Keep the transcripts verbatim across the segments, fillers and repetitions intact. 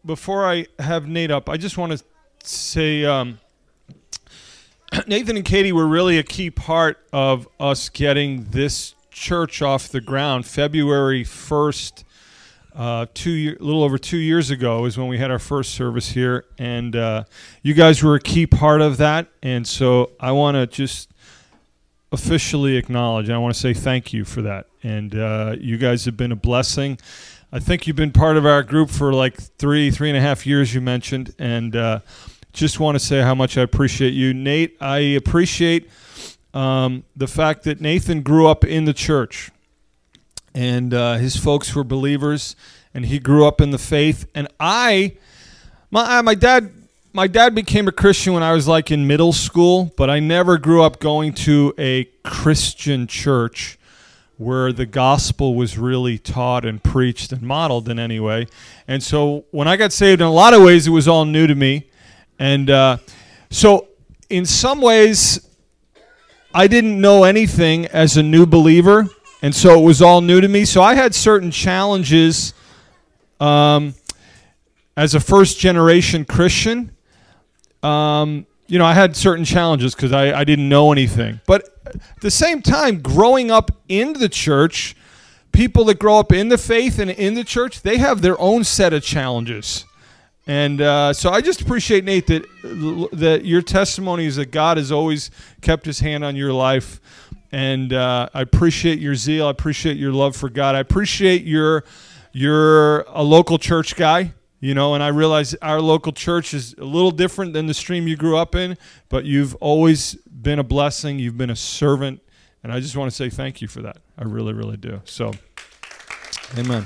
before I have Nate up, I just want to say um, Nathan and Katie were really a key part of us getting this church off the ground. February first, uh, two year, a little over two years ago is when we had our first service here, and uh, you guys were a key part of that. And so I want to just officially acknowledge, and I want to say thank you for that. And uh, you guys have been a blessing. I think you've been part of our group for like three, three and a half years, you mentioned, and uh, just want to say how much I appreciate you. Nate, I appreciate um, the fact that Nathan grew up in the church, and uh, his folks were believers, and he grew up in the faith. And I, my my dad, my dad became a Christian when I was like in middle school, but I never grew up going to a Christian church where the gospel was really taught and preached and modeled in any way. And so when I got saved, in a lot of ways, it was all new to me. And uh, so in some ways, I didn't know anything as a new believer, and so it was all new to me. So I had certain challenges um, as a first-generation Christian. Um, you know, I had certain challenges because I, I didn't know anything. But at the same time, growing up in the church, people that grow up in the faith and in the church, they have their own set of challenges. And uh, so I just appreciate, Nate, that that your testimony is that God has always kept his hand on your life. And uh, I appreciate your zeal. I appreciate your love for God. I appreciate your you're a local church guy, you know, and I realize our local church is a little different than the stream you grew up in, but you've always been a blessing. You've been a servant, and I just want to say thank you for that. I really, really do. So, amen.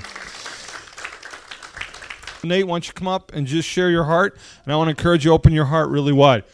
Nate, why don't you come up and just share your heart, and I want to encourage you to open your heart really wide.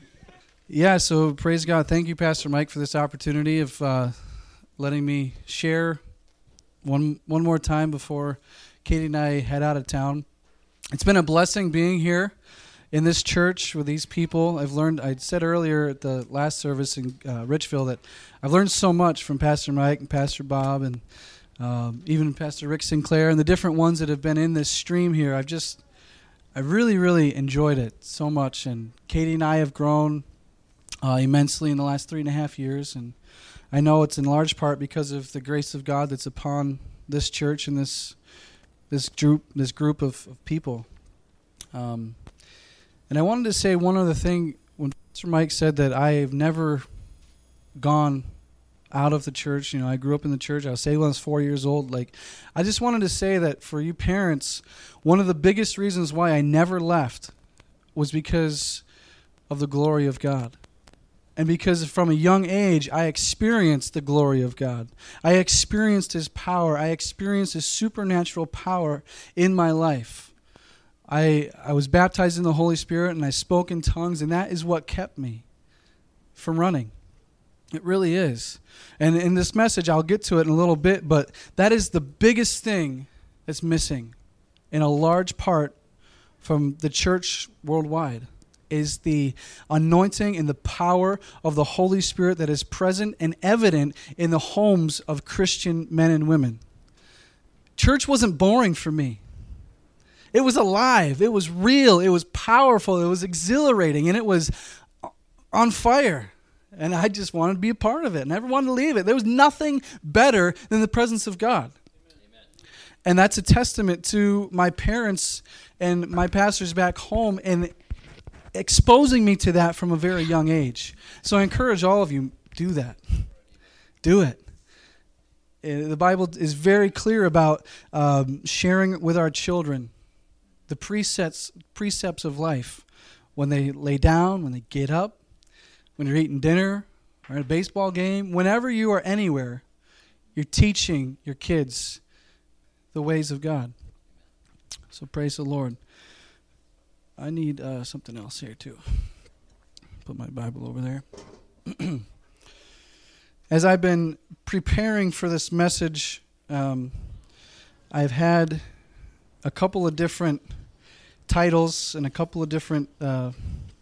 Yeah, so praise God. Thank you, Pastor Mike, for this opportunity of uh, letting me share one one more time before Katie and I head out of town. It's been a blessing being here in this church with these people. I've learned, I said earlier at the last service in uh, Richville that I've learned so much from Pastor Mike and Pastor Bob and um, even Pastor Rick Sinclair and the different ones that have been in this stream here. I've just, I really, really enjoyed it so much. And Katie and I have grown uh, immensely in the last three and a half years. And I know it's in large part because of the grace of God that's upon this church and this this group this group of, of people. Um, and I wanted to say one other thing. When Pastor Mike said that I have never gone out of the church, you know, I grew up in the church. I was saved when I was four years old. Like, I just wanted to say that for you parents, one of the biggest reasons why I never left was because of the glory of God. And because from a young age, I experienced the glory of God. I experienced his power. I experienced his supernatural power in my life. I I was baptized in the Holy Spirit, and I spoke in tongues, and that is what kept me from running. It really is. And in this message, I'll get to it in a little bit, but that is the biggest thing that's missing in a large part from the church worldwide, is the anointing and the power of the Holy Spirit that is present and evident in the homes of Christian men and women. Church wasn't boring for me. It was alive. It was real. It was powerful. It was exhilarating, and it was on fire. And I just wanted to be a part of it. Never wanted to leave it. There was nothing better than the presence of God. Amen. And that's a testament to my parents and my pastors back home and exposing me to that from a very young age. So I encourage all of you, do that. Do it. Uh, the Bible is very clear about um, sharing with our children the precepts, precepts of life. When they lay down, when they get up, when you're eating dinner, or at a baseball game, whenever you are anywhere, you're teaching your kids the ways of God. So praise the Lord. I need uh, something else here too. Put my Bible over there. As I've been preparing for this message, um, I've had a couple of different titles and a couple of different uh,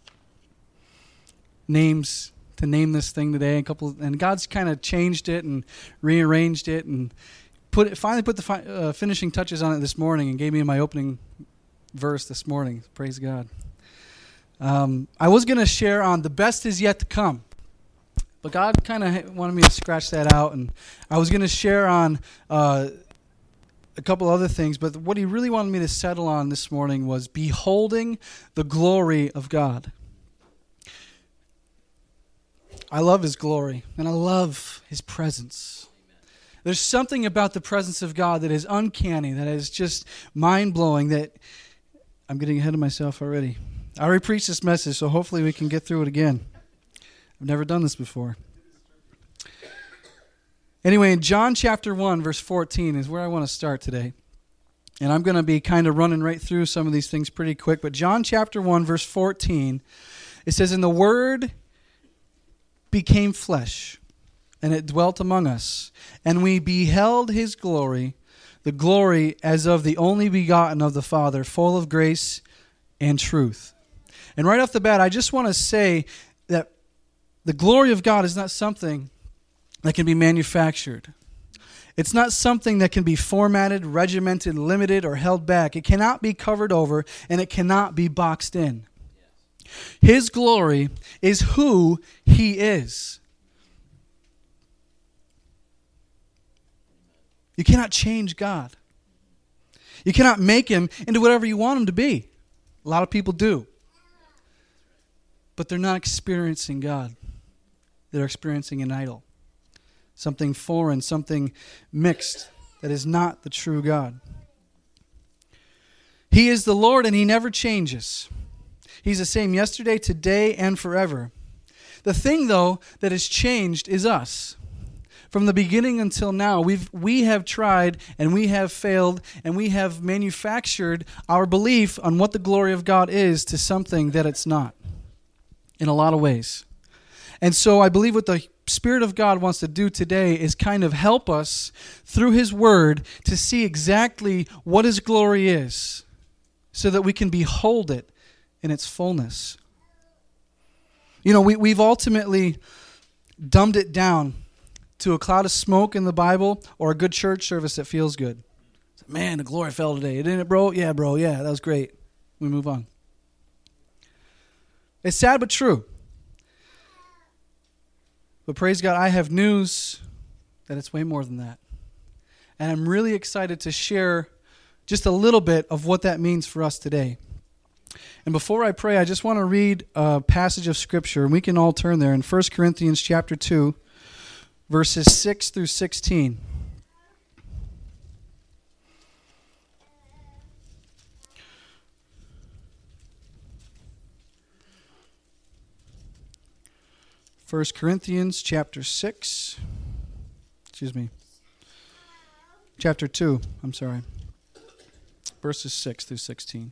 names to name this thing today. A couple, of, and God's kind of changed it and rearranged it and put it, finally put the fi- uh, finishing touches on it this morning and gave me my opening verse this morning. Praise God. Um, I was going to share on the best is yet to come, but God kind of wanted me to scratch that out, and I was going to share on uh, a couple other things, but what he really wanted me to settle on this morning was beholding the glory of God. I love his glory, and I love his presence. There's something about the presence of God that is uncanny, that is just mind-blowing, that I'm getting ahead of myself already. I already preached this message, so hopefully we can get through it again. I've never done this before. Anyway, in John chapter one, verse fourteen is where I want to start today. And I'm going to be kind of running right through some of these things pretty quick. But John chapter one, verse fourteen, it says, "And the Word became flesh, and it dwelt among us. And we beheld his glory, the glory as of the only begotten of the Father, full of grace and truth." And right off the bat, I just want to say that the glory of God is not something that can be manufactured. It's not something that can be formatted, regimented, limited, or held back. It cannot be covered over, and it cannot be boxed in. His glory is who he is. You cannot change God. You cannot make him into whatever you want him to be. A lot of people do. But they're not experiencing God. They're experiencing an idol. Something foreign, something mixed that is not the true God. He is the Lord, and he never changes. He's the same yesterday, today, and forever. The thing, though, that has changed is us. From the beginning until now, we've, we have tried and we have failed and we have manufactured our belief on what the glory of God is to something that it's not in a lot of ways. And so I believe what the Spirit of God wants to do today is kind of help us through his word to see exactly what his glory is so that we can behold it in its fullness. You know, we, we've ultimately dumbed it down to a cloud of smoke in the Bible or a good church service that feels good. Man, the glory fell today, didn't it, bro? Yeah, bro, yeah, that was great. We move on. It's sad but true. But praise God, I have news that it's way more than that. And I'm really excited to share just a little bit of what that means for us today. And before I pray, I just want to read a passage of Scripture, and we can all turn there in First Corinthians chapter two, verses six through sixteen. First Corinthians chapter six, excuse me, chapter two, I'm sorry, verses six through sixteen.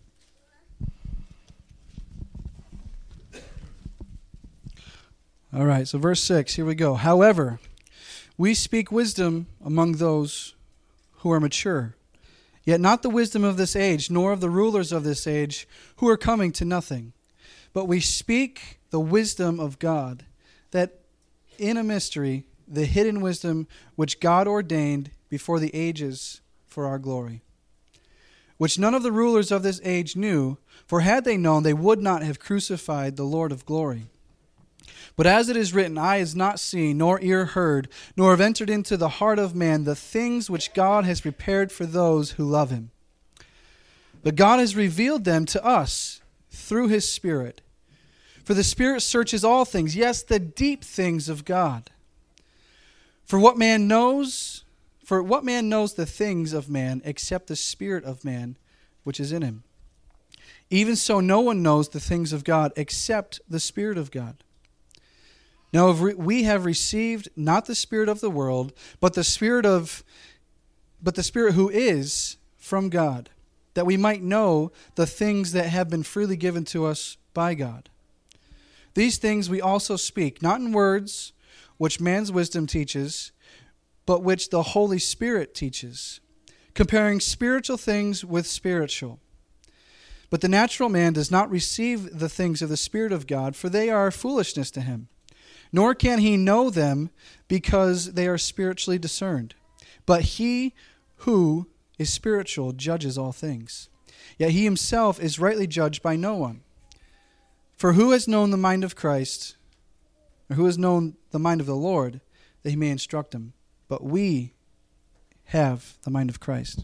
All right, so verse six, here we go. "However, we speak wisdom among those who are mature, yet not the wisdom of this age, nor of the rulers of this age, who are coming to nothing. But we speak the wisdom of God, that in a mystery, the hidden wisdom which God ordained before the ages for our glory, which none of the rulers of this age knew, for had they known, they would not have crucified the Lord of glory. But as it is written, eye has not seen, nor ear heard, nor have entered into the heart of man the things which God has prepared for those who love him. But God has revealed them to us through his Spirit. For the Spirit searches all things, yes, the deep things of God. For what man knows, for what man knows the things of man except the Spirit of man which is in him? Even so, no one knows the things of God except the Spirit of God. Now we have received not the spirit of the world, but the spirit of, but the Spirit who is from God, that we might know the things that have been freely given to us by God. These things we also speak, not in words which man's wisdom teaches, but which the Holy Spirit teaches, comparing spiritual things with spiritual. But the natural man does not receive the things of the Spirit of God, for they are foolishness to him. Nor can he know them because they are spiritually discerned. But he who is spiritual judges all things, Yet he himself is rightly judged by no one. For who has known the mind of Christ, or who has known the mind of the Lord, that he may instruct him? But we have the mind of Christ.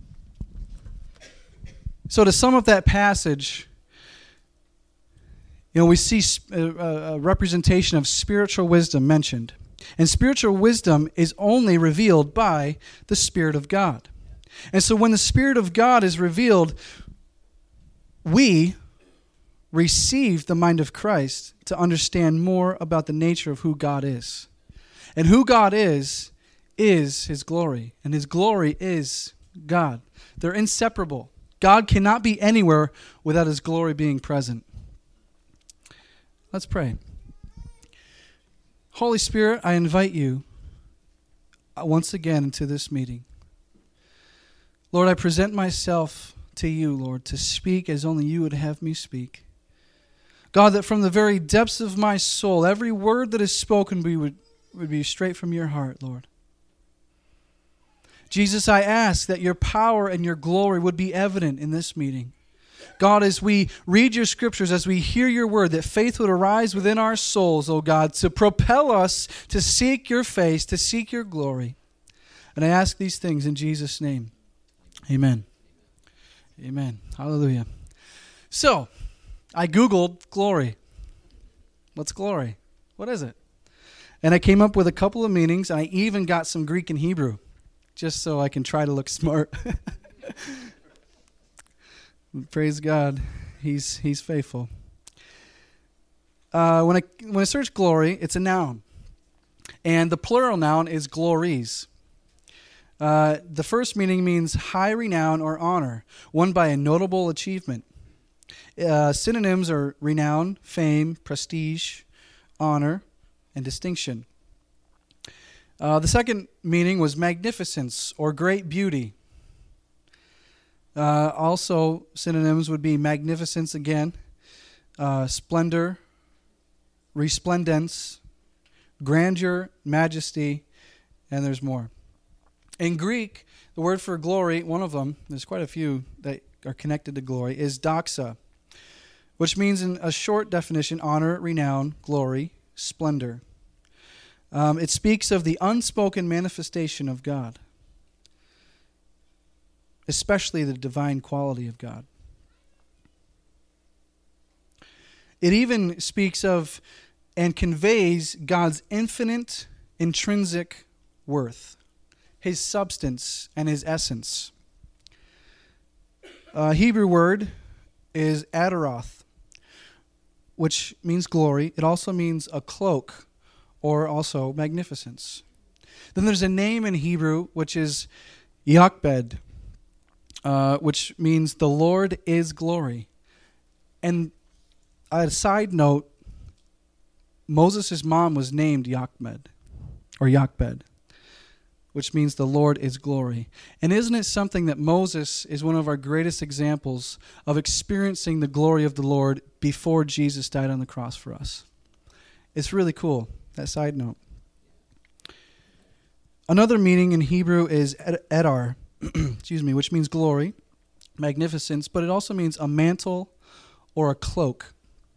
So to sum up that passage, you know, we see a, a representation of spiritual wisdom mentioned. And spiritual wisdom is only revealed by the Spirit of God. And so when the Spirit of God is revealed, we receive the mind of Christ to understand more about the nature of who God is. And who God is, is His glory. And His glory is God. They're inseparable. God cannot be anywhere without His glory being present. Let's pray. Holy Spirit, I invite you once again into this meeting. Lord, I present myself to you, Lord, to speak as only you would have me speak. God, that from the very depths of my soul, every word that is spoken be, would, would be straight from your heart, Lord. Jesus, I ask that your power and your glory would be evident in this meeting. God, as we read your scriptures, as we hear your word, that faith would arise within our souls, oh God, to propel us to seek your face, to seek your glory. And I ask these things in Jesus' name. Amen. Amen. Hallelujah. So, I Googled glory. What's glory? What is it? And I came up with a couple of meanings, and I even got some Greek and Hebrew, just so I can try to look smart. Praise God. He's He's faithful. Uh, when I when I search glory, it's a noun. And the plural noun is glories. Uh, the first meaning means high renown or honor, won by a notable achievement. Uh, synonyms are renown, fame, prestige, honor, and distinction. Uh, the second meaning was magnificence or great beauty. Uh, also, synonyms would be magnificence again, uh, splendor, resplendence, grandeur, majesty, and there's more. In Greek, the word for glory, one of them, there's quite a few that are connected to glory, is doxa, which means in a short definition, honor, renown, glory, splendor. Um, it speaks of the unspoken manifestation of God, especially the divine quality of God. It even speaks of and conveys God's infinite, intrinsic worth, His substance and His essence. A Hebrew word is adaroth, which means glory. It also means a cloak or also magnificence. Then there's a name in Hebrew which is Yachbed, Uh, which means the Lord is glory. And a side note, Moses' mom was named Yachmed, or Yachbed, which means the Lord is glory. And isn't it something that Moses is one of our greatest examples of experiencing the glory of the Lord before Jesus died on the cross for us? It's really cool, that side note. Another meaning in Hebrew is ed- edar, excuse me, which means glory, magnificence, but it also means a mantle or a cloak.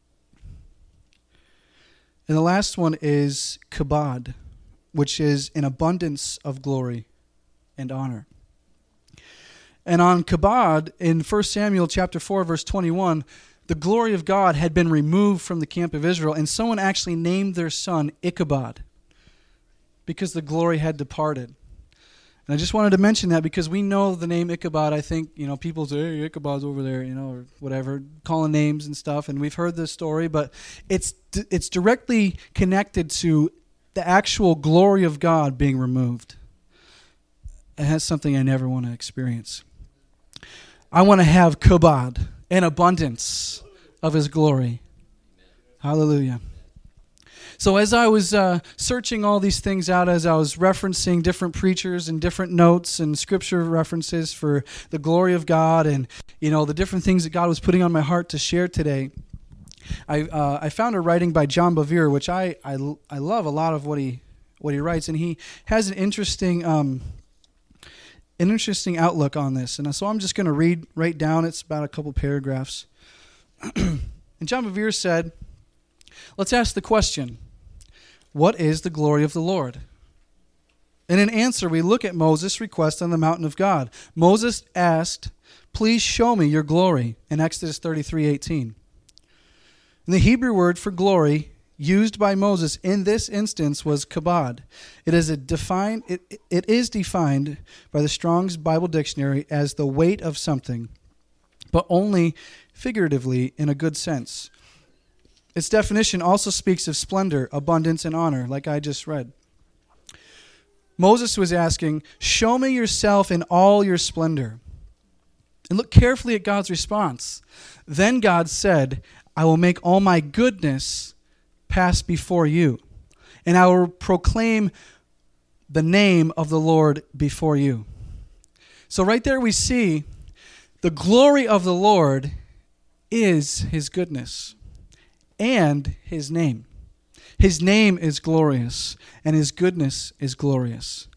And the last one is kabod, which is an abundance of glory and honor. And on kabod, in First Samuel chapter four, verse twenty-one, the glory of God had been removed from the camp of Israel, and someone actually named their son Ichabod because the glory had departed. And I just wanted to mention that because we know the name Ichabod. I think, you know, people say, hey, Ichabod's over there, you know, or whatever, calling names and stuff. And we've heard this story, but it's it's directly connected to the actual glory of God being removed. And that's something I never want to experience. I want to have kabod, an abundance of His glory. Hallelujah. So as I was uh, searching all these things out, as I was referencing different preachers and different notes and scripture references for the glory of God and, you know, the different things that God was putting on my heart to share today, I uh, I found a writing by John Bevere, which I, I, I love a lot of what he what he writes, and he has an interesting um, an interesting outlook on this. And so I'm just going to read right down. It's about a couple paragraphs. And John Bevere said, let's ask the question, what is the glory of the Lord? And in answer, we look at Moses' request on the mountain of God. Moses asked, please show me your glory, in Exodus thirty-three eighteen. And the Hebrew word for glory used by Moses in this instance was kabod. It is a defined it, it is defined by the Strong's Bible Dictionary as the weight of something, but only figuratively in a good sense. Its definition also speaks of splendor, abundance, and honor, like I just read. Moses was asking, show me yourself in all your splendor. And look carefully at God's response. Then God said, I will make all my goodness pass before you, and I will proclaim the name of the Lord before you. So right there we see the glory of the Lord is his goodness and his name. His name is glorious, and his goodness is glorious.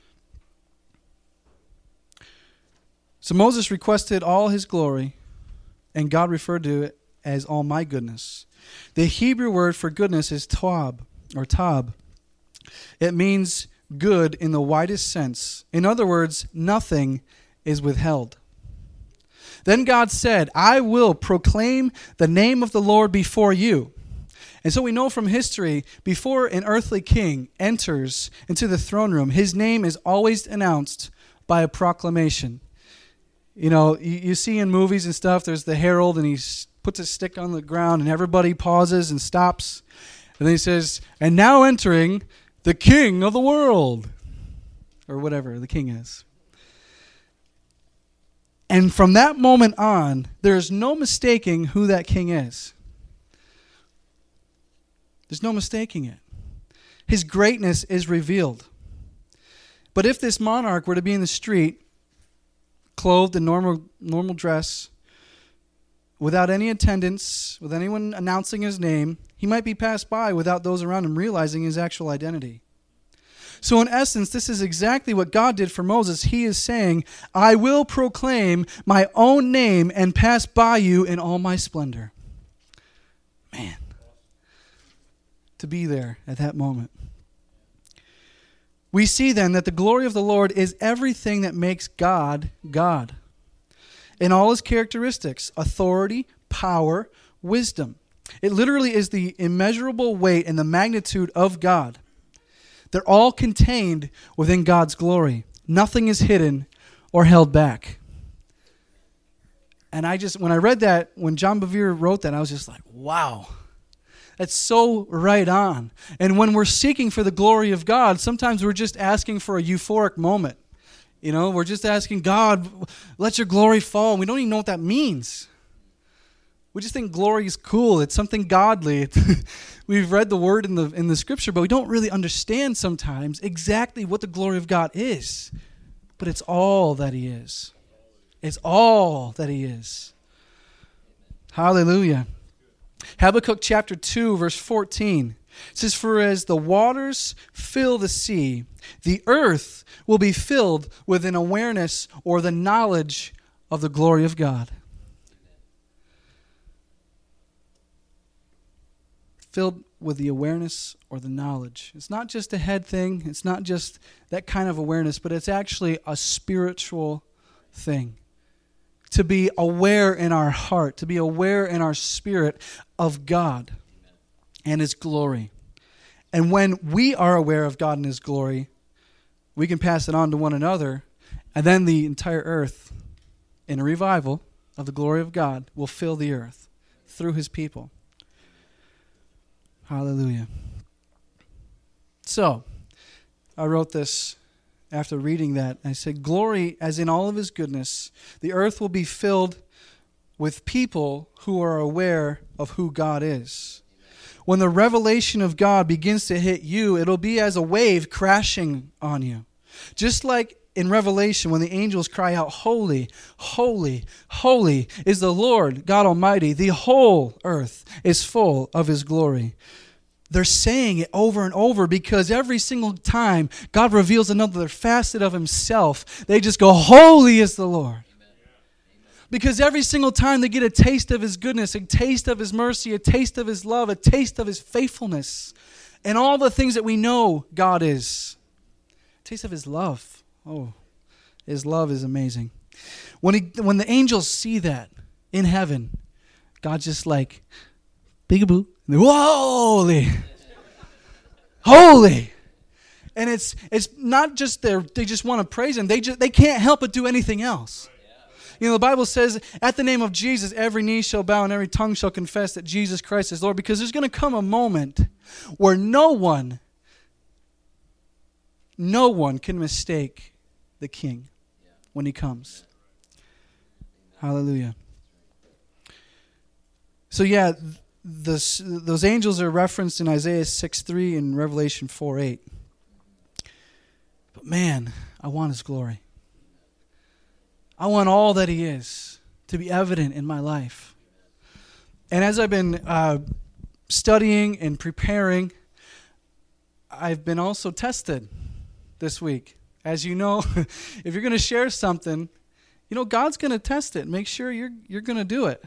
So Moses requested all his glory, and God referred to it as all my goodness. The Hebrew word for goodness is tob, or tab. It means good in the widest sense. In other words, nothing is withheld. Then God said, I will proclaim the name of the Lord before you. And so we know from history, before an earthly king enters into the throne room, his name is always announced by a proclamation. You know, you, you see in movies and stuff, there's the herald, and he puts a stick on the ground, and everybody pauses and stops. And then he says, and now entering the king of the world, or whatever the king is. And from that moment on, there's no mistaking who that king is. There's no mistaking it. His greatness is revealed. But if this monarch were to be in the street, clothed in normal normal dress, without any attendance, with anyone announcing his name, he might be passed by without those around him realizing his actual identity. So in essence, this is exactly what God did for Moses. He is saying, I will proclaim my own name and pass by you in all my splendor. Man, to be there at that moment. We see then that the glory of the Lord is everything that makes God, God. In all his characteristics, authority, power, wisdom. It literally is the immeasurable weight and the magnitude of God. They're all contained within God's glory. Nothing is hidden or held back. And I just, when I read that, when John Bevere wrote that, I was just like, wow. That's so right on. And when we're seeking for the glory of God, sometimes we're just asking for a euphoric moment. You know, we're just asking, God, let your glory fall. We don't even know what that means. We just think glory is cool. It's something godly. We've read the word in the in the scripture, but we don't really understand sometimes exactly what the glory of God is. But it's all that he is. It's all that he is. Hallelujah. Habakkuk chapter two, verse fourteen. It says, for as the waters fill the sea, the earth will be filled with an awareness or the knowledge of the glory of God. Filled with the awareness or the knowledge. It's not just a head thing. It's not just that kind of awareness, but it's actually a spiritual thing. To be aware in our heart, to be aware in our spirit of God and his glory. And when we are aware of God and his glory, we can pass it on to one another, and then the entire earth, in a revival of the glory of God, will fill the earth through his people. Hallelujah. So, I wrote this after reading that. I said, glory, as in all of his goodness, the earth will be filled with people who are aware of who God is. When the revelation of God begins to hit you, it'll be as a wave crashing on you. Just like in Revelation, when the angels cry out, holy, holy, holy is the Lord God Almighty. The whole earth is full of his glory. they're saying it over and over because every single time God reveals another facet of himself, they just go, holy is the Lord. Because every single time they get a taste of his goodness, a taste of his mercy, a taste of his love, a taste of his faithfulness, and all the things that we know God is. A taste of his love. Oh, his love is amazing. When he, when the angels see that in heaven, God's just like, big-a-boo, holy, holy. And it's it's not just their, they just want to praise him. They just, they can't help but do anything else. You know, the Bible says, at the name of Jesus, every knee shall bow and every tongue shall confess that Jesus Christ is Lord. Because there's going to come a moment where no one, no one can mistake the King when he comes. Hallelujah. So yeah, this, those angels are referenced in Isaiah six three and Revelation four eight. But man, I want his glory. I want all that he is to be evident in my life. And as I've been uh, studying and preparing, I've been also tested this week. As you know, if you're going to share something, you know, God's going to test it. Make sure you're you're going to do it.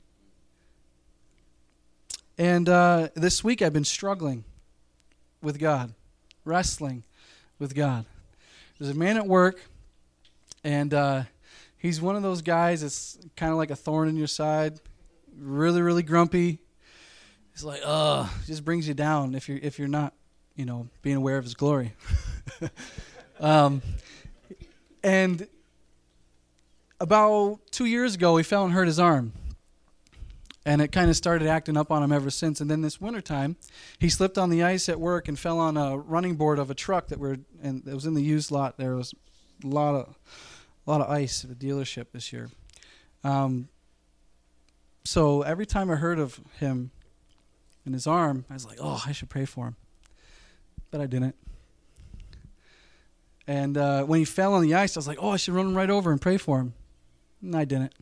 And uh, this week I've been struggling with God, wrestling with God. There's a man at work, and uh, he's one of those guys that's kind of like a thorn in your side, really, really grumpy. He's like, ugh, just brings you down if you're if you're not, you know, being aware of his glory. um, and about two years ago, he fell and hurt his arm. And it kind of started acting up on him ever since. And then this wintertime, he slipped on the ice at work and fell on a running board of a truck that were, and it was in the used lot. There was a lot of, a lot of ice at the dealership this year. Um, so every time I heard of him and his arm, I was like, oh, I should pray for him. But I didn't. And uh, when he fell on the ice, I was like, oh, I should run right over and pray for him. And I didn't.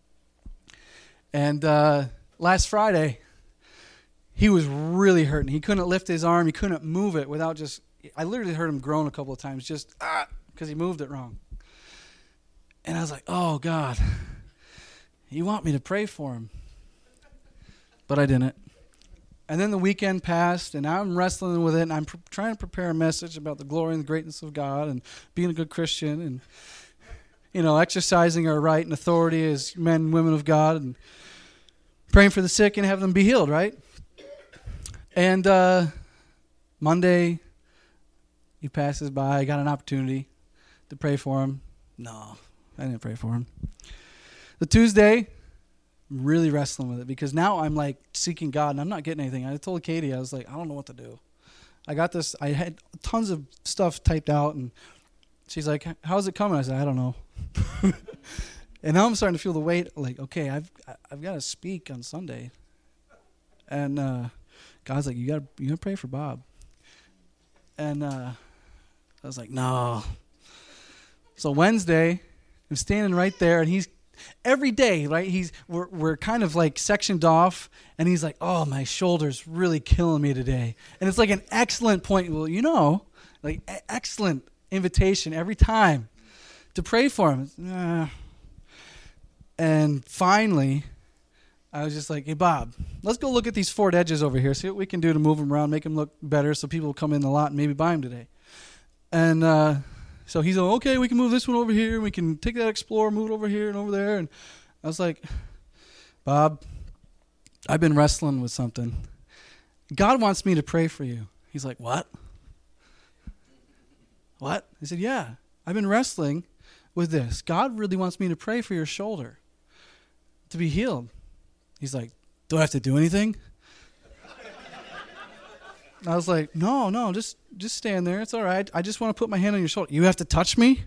And uh, last Friday, he was really hurting. He couldn't lift his arm. He couldn't move it without just, I literally heard him groan a couple of times, just, ah, because he moved it wrong. And I was like, oh, God, you want me to pray for him? But I didn't. And then the weekend passed, and I'm wrestling with it, and I'm pr- trying to prepare a message about the glory and the greatness of God and being a good Christian and, you know, exercising our right and authority as men and women of God and praying for the sick and have them be healed, right? And uh, Monday, he passes by. I got an opportunity to pray for him. No, I didn't pray for him. The Tuesday, I'm really wrestling with it because now I'm like seeking God and I'm not getting anything. I told Katie, I was like, I don't know what to do. I got this, I had tons of stuff typed out and she's like, how's it coming? I said, I don't know. And now I'm starting to feel the weight, like, okay, I've I've got to speak on Sunday. And uh, God's like, you got you gotta pray for Bob. And uh, I was like, no. So Wednesday, I'm standing right there, and he's, every day, right, he's we're we're kind of like sectioned off, and he's like, oh, my shoulder's really killing me today. And it's like an excellent point. Well, you know, like a- excellent invitation every time to pray for him. Uh, and finally, I was just like, hey, Bob, let's go look at these forward edges over here, see what we can do to move them around, make them look better so people will come in the lot and maybe buy them today. And uh, so he's like, okay, we can move this one over here. We can take that Explorer, move it over here and over there. And I was like, Bob, I've been wrestling with something. God wants me to pray for you. He's like, what? What? I said, yeah, I've been wrestling with this. God really wants me to pray for your shoulder to be healed. He's like, do I have to do anything? I was like, no, no, just just stand there. It's all right. I just want to put my hand on your shoulder. You have to touch me?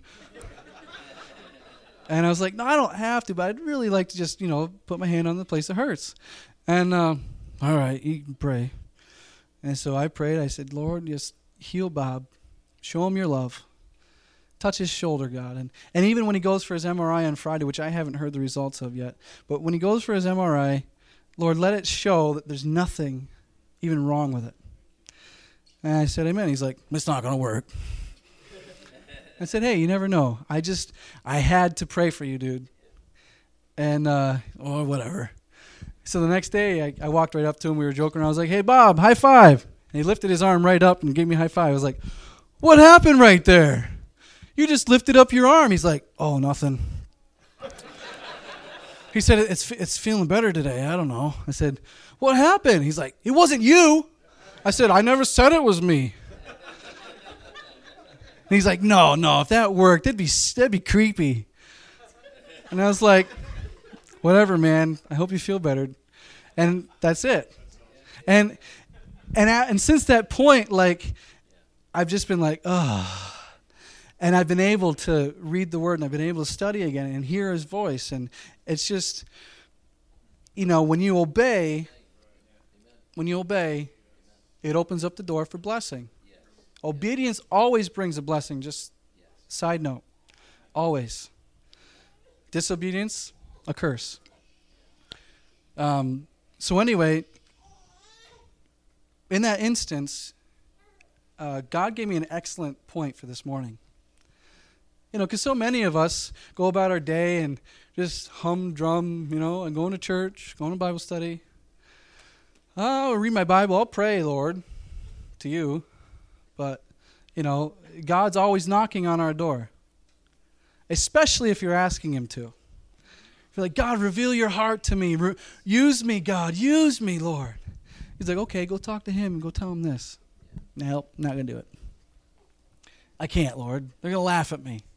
And I was like, no, I don't have to, but I'd really like to just, you know, put my hand on the place that hurts. And, uh, all right, you can pray. And so I prayed. I said, Lord, just heal Bob. Show him your love. Touch his shoulder, God. And and even when he goes for his M R I on Friday, which I haven't heard the results of yet, but when he goes for his M R I, Lord, let it show that there's nothing even wrong with it. And I said, amen. He's like, it's not going to work. I said, hey, you never know. I just, I had to pray for you, dude. And, uh, or whatever. So the next day, I, I walked right up to him. We were joking around. I was like, hey, Bob, high five. And he lifted his arm right up and gave me a high five. I was like, what happened right there? You just lifted up your arm. He's like, oh, nothing. He said, it's it's feeling better today. I don't know. I said, what happened? He's like, it wasn't you. I said, I never said it was me. And he's like, no, no, if that worked, that'd be, that'd be creepy. And I was like, whatever, man. I hope you feel better. And that's it. And and and since that point, like, I've just been like, oh. And I've been able to read the Word, and I've been able to study again and hear His voice. And it's just, you know, when you obey, when you obey, it opens up the door for blessing. Obedience always brings a blessing, just side note. Always. Disobedience, a curse. Um, so anyway, in that instance, uh, God gave me an excellent point for this morning. You know, because so many of us go about our day and just humdrum, you know, and going to church, going to Bible study. Oh, I'll read my Bible. I'll pray, Lord, to you. But, you know, God's always knocking on our door, especially if you're asking Him to. If you're like, God, reveal your heart to me. Re- use me, God. Use me, Lord. He's like, okay, go talk to Him and go tell Him this. Nope, not going to do it. I can't, Lord. They're going to laugh at me.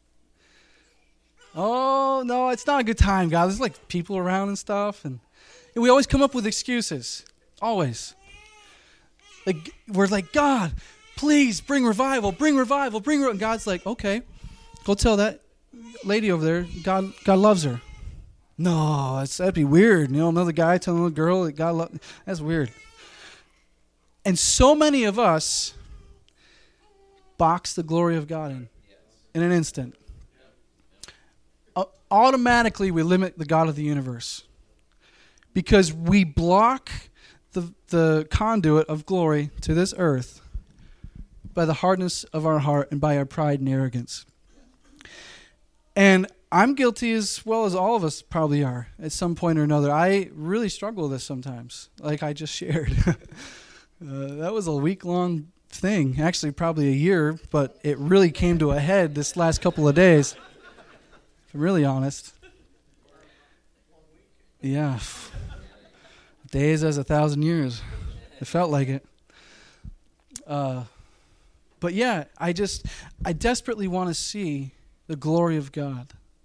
Oh, no, it's not a good time, God. There's like people around and stuff. And we always come up with excuses. Always. Like, we're like, God, please bring revival, bring revival, bring revival. And God's like, okay, go tell that lady over there, God God loves her. No, that's, that'd be weird. You know, another guy telling a girl that God loves, that's weird. And so many of us box the glory of God in, in an instant. Uh, automatically, we limit the God of the universe because we block the the conduit of glory to this earth by the hardness of our heart and by our pride and arrogance. And I'm guilty as well as all of us probably are at some point or another. I really struggle with this sometimes, like I just shared. uh, that was a week-long thing, actually probably a year, but it really came to a head this last couple of days, if I'm really honest. Yeah. Days as a thousand years. It felt like it. Uh, but yeah, I just, I desperately want to see the glory of God.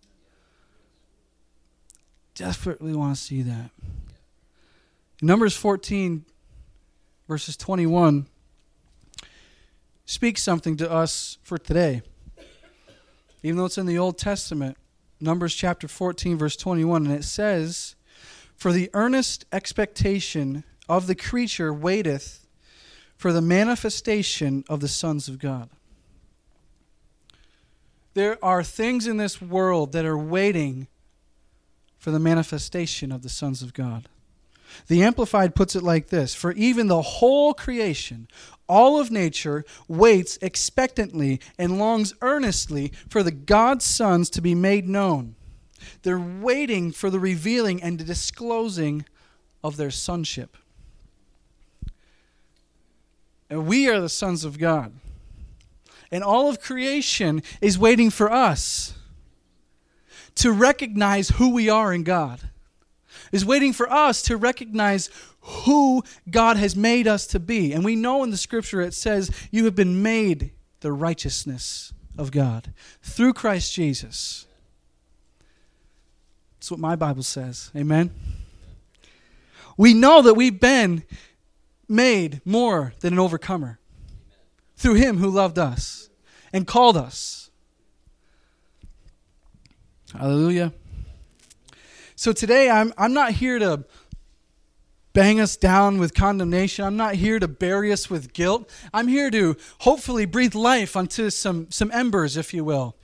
Desperately want to see that. Numbers fourteen, verses twenty-one, speaks something to us for today. Even though it's in the Old Testament, Numbers chapter fourteen, verse twenty-one, and it says, "For the earnest expectation of the creature waiteth for the manifestation of the sons of God." There are things in this world that are waiting for the manifestation of the sons of God. The Amplified puts it like this: "For even the whole creation, all of nature, waits expectantly and longs earnestly for the God's sons to be made known." They're waiting for the revealing and the disclosing of their sonship. And we are the sons of God. And all of creation is waiting for us to recognize who we are in God. Is waiting for us to recognize who God has made us to be. And we know in the scripture it says, you have been made the righteousness of God through Christ Jesus. That's what my Bible says. Amen? We know that we've been made more than an overcomer through Him who loved us and called us. Hallelujah. So today I'm I'm not here to bang us down with condemnation. I'm not here to bury us with guilt. I'm here to hopefully breathe life onto some, some embers, if you will.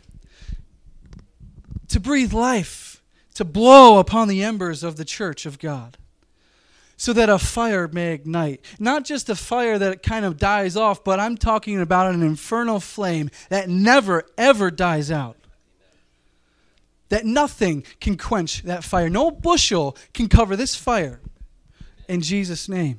To breathe life, to blow upon the embers of the church of God. so that a fire may ignite. Not just a fire that kind of dies off, but I'm talking about an infernal flame that never, ever dies out. That nothing can quench that fire. No bushel can cover this fire. In Jesus' name.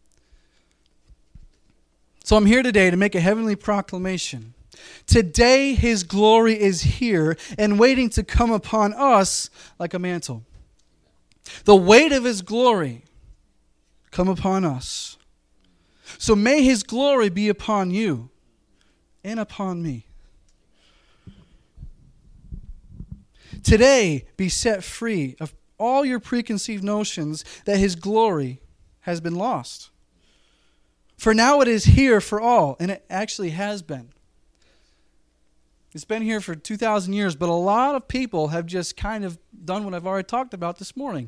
So I'm here today to make a heavenly proclamation. Today His glory is here and waiting to come upon us like a mantle. The weight of His glory come upon us. So may His glory be upon you and upon me. Today, be set free of all your preconceived notions that His glory has been lost. For now it is here for all, and it actually has been. It's been here for two thousand years, but a lot of people have just kind of done what I've already talked about this morning.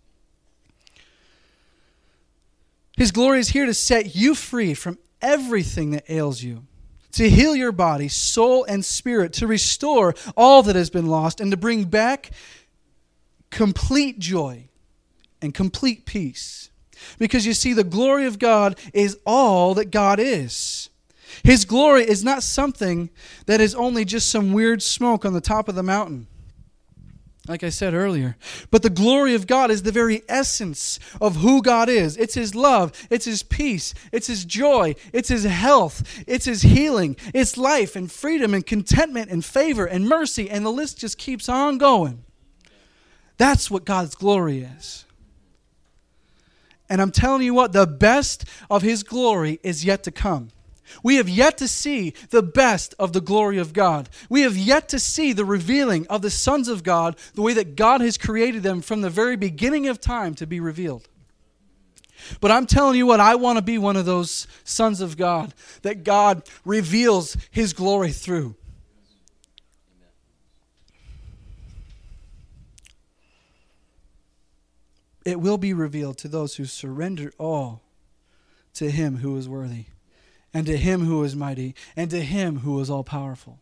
His glory is here to set you free from everything that ails you, to heal your body, soul, and spirit, to restore all that has been lost, and to bring back complete joy and complete peace. Because you see, the glory of God is all that God is. His glory is not something that is only just some weird smoke on the top of the mountain, like I said earlier. But the glory of God is the very essence of who God is. It's His love. It's His peace. It's His joy. It's His health. It's His healing. It's life and freedom and contentment and favor and mercy. And the list just keeps on going. That's what God's glory is. And I'm telling you what, the best of His glory is yet to come. We have yet to see the best of the glory of God. We have yet to see the revealing of the sons of God the way that God has created them from the very beginning of time to be revealed. But I'm telling you what, I want to be one of those sons of God that God reveals His glory through. It will be revealed to those who surrender all to Him who is worthy, and to Him who is mighty, and to Him who is all-powerful.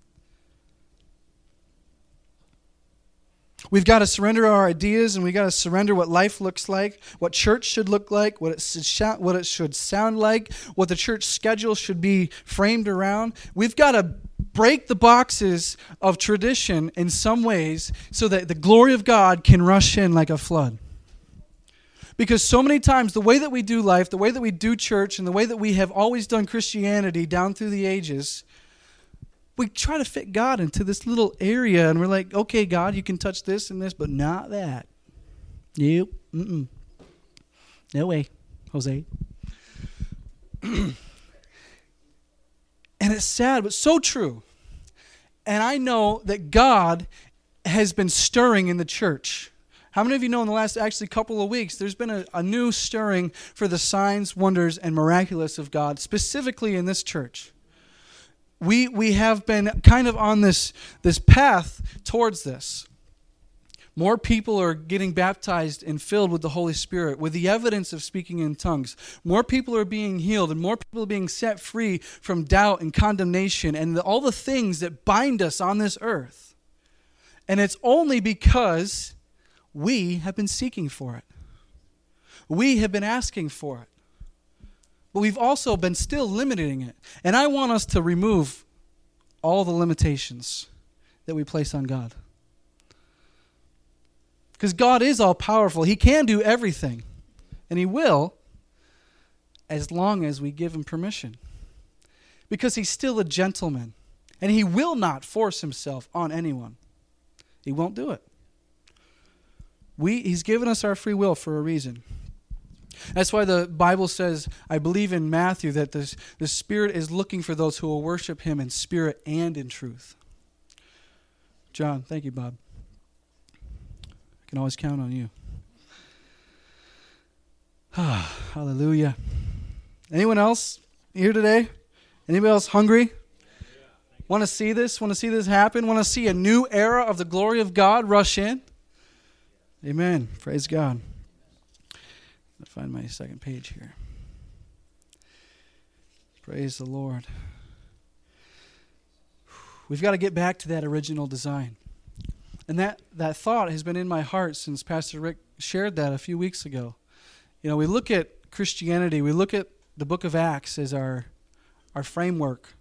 We've got to surrender our ideas, and we've got to surrender what life looks like, what church should look like, what it should, what it should sound like, what the church schedule should be framed around. We've got to break the boxes of tradition in some ways so that the glory of God can rush in like a flood. Because so many times the way that we do life, the way that we do church, and the way that we have always done Christianity down through the ages, we try to fit God into this little area, and we're like, okay, God, you can touch this and this, but not that. Nope. Mm-mm. No way, Jose. And it's sad, but so true. And I know that God has been stirring in the church. How many of you know in the last actually couple of weeks, there's been a, a new stirring for the signs, wonders, and miraculous of God, specifically in this church? We we have been kind of on this, this path towards this. More people are getting baptized and filled with the Holy Spirit, with the evidence of speaking in tongues. More people are being healed, and more people are being set free from doubt and condemnation and the, all the things that bind us on this earth. And it's only because we have been seeking for it. We have been asking for it. But we've also been still limiting it. And I want us to remove all the limitations that we place on God. Because God is all-powerful. He can do everything. And He will, as long as we give Him permission. Because He's still a gentleman. And He will not force Himself on anyone. He won't do it. We, he's given us our free will for a reason. That's why the Bible says, I believe in Matthew, that this, the Spirit is looking for those who will worship Him in spirit and in truth. John, thank you, Bob. I can always count on you. Hallelujah. Anyone else here today? Anybody else hungry? Want to see this? Want to see this happen? Want to see a new era of the glory of God rush in? Amen. Praise God. I'll find my second page here. Praise the Lord. We've got to get back to that original design. And that, that thought has been in my heart since Pastor Rick shared that a few weeks ago. You know, we look at Christianity, we look at the book of Acts as our our framework.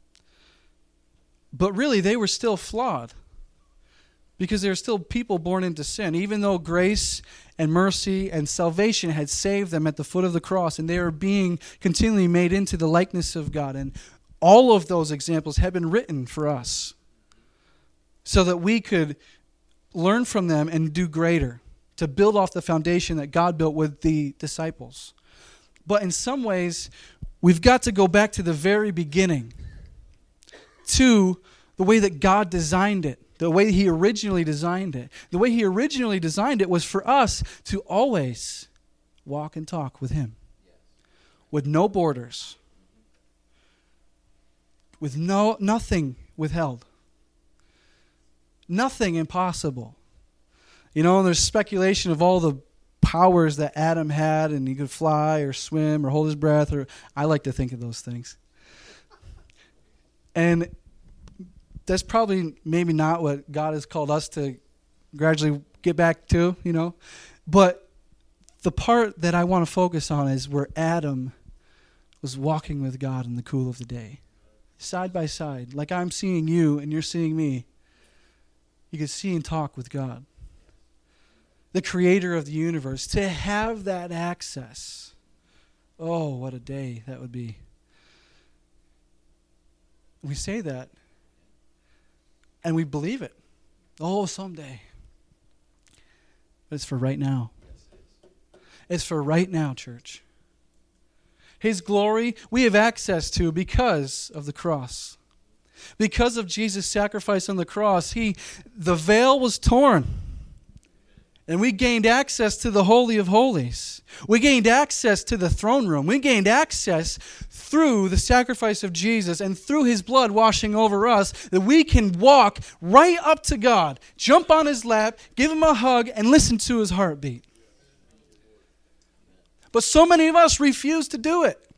But really, they were still flawed because there were still people born into sin. Even though grace and mercy and salvation had saved them at the foot of the cross, and they were being continually made into the likeness of God. And all of those examples have been written for us so that we could learn from them and do greater, to build off the foundation that God built with the disciples. But in some ways, we've got to go back to the very beginning, to the way that God designed it, the way He originally designed it. The way He originally designed it was for us to always walk and talk with Him, with no borders, with no nothing withheld, nothing impossible. You know, there's speculation of all the powers that Adam had, and he could fly or swim or hold his breath, or I like to think of those things. And that's probably maybe not what God has called us to gradually get back to, you know. But the part that I want to focus on is where Adam was walking with God in the cool of the day, side by side, like I'm seeing you and you're seeing me. You could see and talk with God, the creator of the universe. To have that access, oh, what a day that would be. We say that, and we believe it. Oh, someday. But it's for right now. It's for right now, church. His glory we have access to because of the cross. Because of Jesus' sacrifice on the cross, he, the veil was torn. And we gained access to the Holy of Holies. We gained access to the throne room. We gained access through the sacrifice of Jesus and through His blood washing over us, that we can walk right up to God, jump on His lap, give Him a hug, and listen to His heartbeat. But so many of us refuse to do it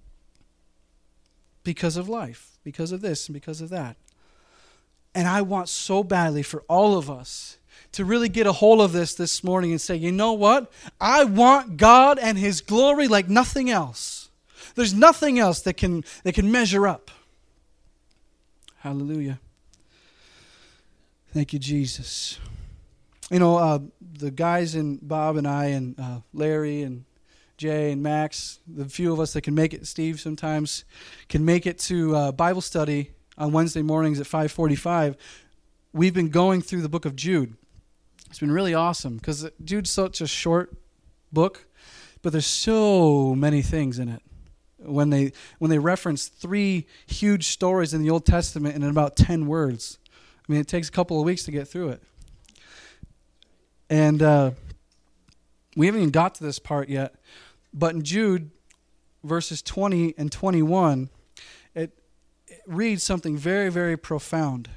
because of life, because of this and because of that. And I want so badly for all of us to really get a hold of this this morning and say, you know what? I want God and His glory like nothing else. There's nothing else that can that can measure up. Hallelujah. Thank you, Jesus. You know, uh, the guys and Bob and I and uh, Larry and Jay and Max, the few of us that can make it, Steve sometimes, can make it to uh, Bible study on Wednesday mornings at five forty-five. We've been going through the book of Jude. It's been really awesome because Jude's such a short book, but there's so many things in it. When they when they reference three huge stories in the Old Testament in about ten words, I mean, it takes a couple of weeks to get through it. And uh, we haven't even got to this part yet, but in Jude, verses twenty and twenty-one, it, it reads something very, very profound.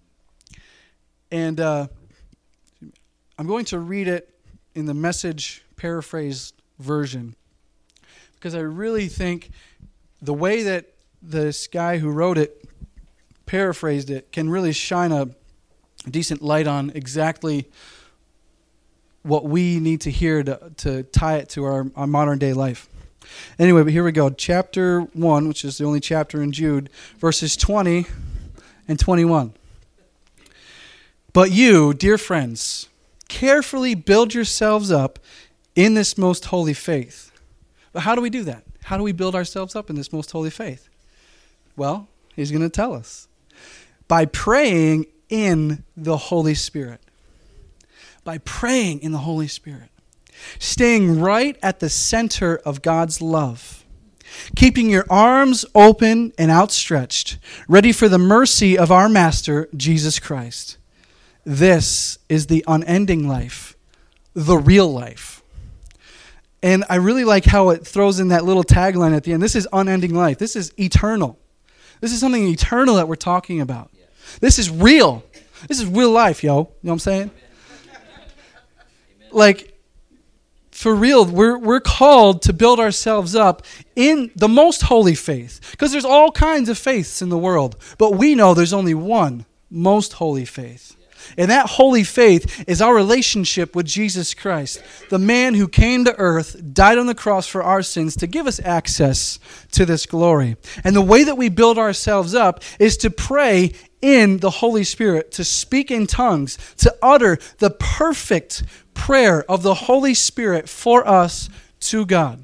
And uh, I'm going to read it in the Message paraphrased version, because I really think the way that this guy who wrote it paraphrased it can really shine a decent light on exactly what we need to hear to, to tie it to our, our modern day life. Anyway, but here we go. Chapter one, which is the only chapter in Jude, verses twenty and twenty-one. But you, dear friends, carefully build yourselves up in this most holy faith. But how do we do that? How do we build ourselves up in this most holy faith? Well, he's going to tell us. By praying in the Holy Spirit. By praying in the Holy Spirit. Staying right at the center of God's love. Keeping your arms open and outstretched, ready for the mercy of our Master, Jesus Christ. This is the unending life, the real life. And I really like how it throws in that little tagline at the end. This is unending life. This is eternal. This is something eternal that we're talking about. Yeah. This is real. This is real life, yo. You know what I'm saying? Like, for real, we're we're called to build ourselves up in the most holy faith. Because there's all kinds of faiths in the world. But we know there's only one most holy faith. And that holy faith is our relationship with Jesus Christ, the man who came to earth, died on the cross for our sins to give us access to this glory. And the way that we build ourselves up is to pray in the Holy Spirit, to speak in tongues, to utter the perfect prayer of the Holy Spirit for us to God.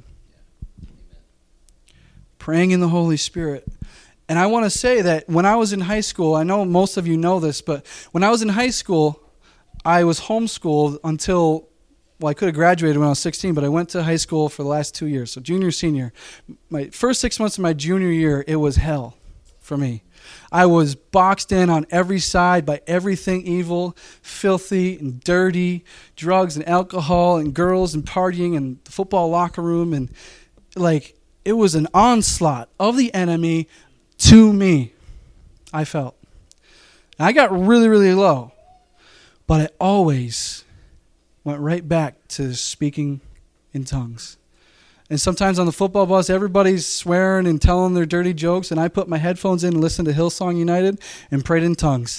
Praying in the Holy Spirit. And I want to say that when I was in high school, I know most of you know this, but when I was in high school, I was homeschooled until, well, I could have graduated when I was sixteen, but I went to high school for the last two years, so junior, senior. My first six months of my junior year, it was hell for me. I was boxed in on every side by everything evil, filthy and dirty, drugs and alcohol and girls and partying and the football locker room. And like, it was an onslaught of the enemy to me, I felt. And I got really, really low. But I always went right back to speaking in tongues. And sometimes on the football bus, everybody's swearing and telling their dirty jokes, and I put my headphones in and listened to Hillsong United and prayed in tongues.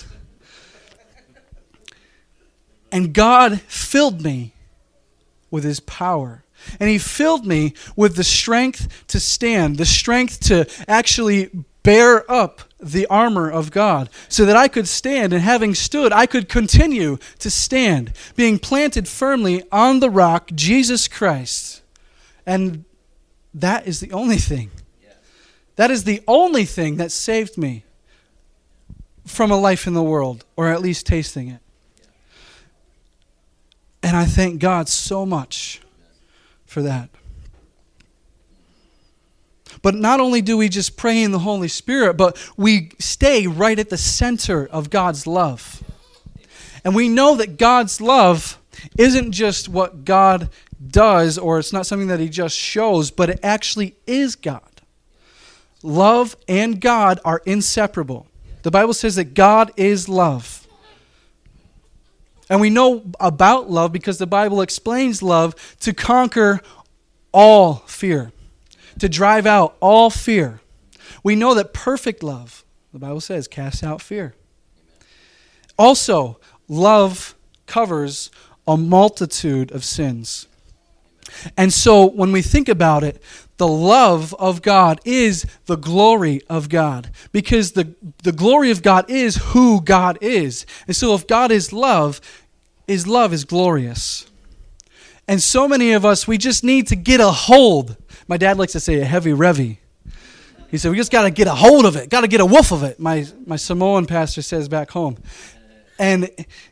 And God filled me with his power. And he filled me with the strength to stand, the strength to actually bear up the armor of God so that I could stand, and having stood, I could continue to stand, being planted firmly on the rock, Jesus Christ. And that is the only thing. That is the only thing that saved me from a life in the world, or at least tasting it. And I thank God so much for that. But not only do we just pray in the Holy Spirit, but we stay right at the center of God's love. And we know that God's love isn't just what God does, or it's not something that he just shows, but it actually is God. Love and God are inseparable. The Bible says that God is love. And we know about love because the Bible explains love to conquer all fear, to drive out all fear. We know that perfect love, the Bible says, casts out fear. Also, love covers a multitude of sins. And so when we think about it, the love of God is the glory of God, because the, the glory of God is who God is. And so if God is love, his love is glorious. And so many of us, we just need to get a hold. My dad likes to say a heavy revy. He said, we just got to get a hold of it, got to get a woof of it, my, my Samoan pastor says back home. And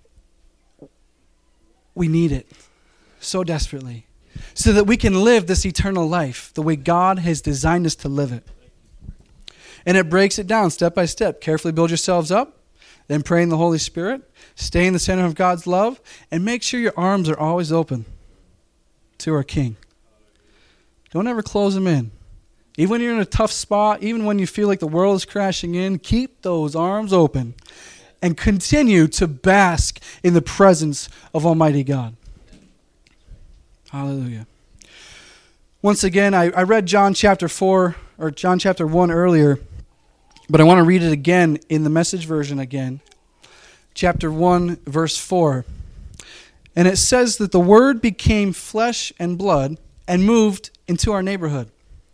we need it so desperately, so that we can live this eternal life the way God has designed us to live it. And it breaks it down step by step. Carefully build yourselves up, then pray in the Holy Spirit, stay in the center of God's love, and make sure your arms are always open to our King. Don't ever close them in. Even when you're in a tough spot, even when you feel like the world is crashing in, keep those arms open and continue to bask in the presence of Almighty God. Hallelujah. Once again, I, I read John chapter four, or John chapter one earlier, but I want to read it again in the Message version again. Chapter one, verse four. And it says that the Word became flesh and blood and moved into our neighborhood.